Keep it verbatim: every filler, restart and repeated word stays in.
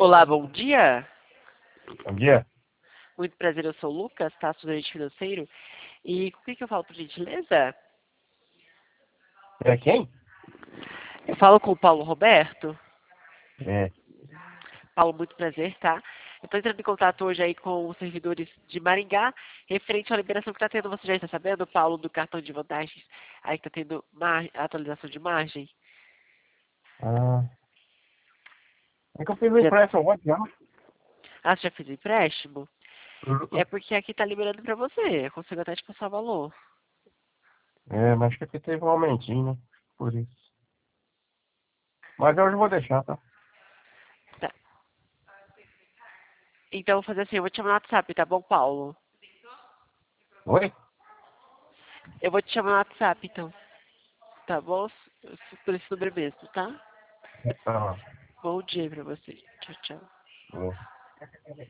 Olá, bom dia. Bom dia. Muito prazer, eu sou o Lucas, tá? Sou gerente financeiro. E com quem que eu falo, por gentileza? É quem? Eu falo com o Paulo Roberto. É. Paulo, muito prazer, tá? Eu tô entrando em contato hoje aí com os servidores de Maringá, referente à liberação que tá tendo. Você já está sabendo, Paulo, do cartão de vantagens? Aí que tá tendo mar... atualização de margem? Ah, é que eu fiz o Já... empréstimo ontem já. Ah, você já fez o empréstimo? É Uhum. porque aqui tá liberando pra você. Eu consigo até te passar o valor. É, mas acho que aqui teve um aumentinho, né? Por isso. Mas hoje eu vou deixar, tá? Tá. Então, eu vou fazer assim, eu vou te chamar no WhatsApp, tá bom, Paulo? Oi? Eu vou te chamar no WhatsApp, então. Tá bom? Por esse número mesmo, tá? Ah, Bom dia pra você. Tchau, tchau. bom.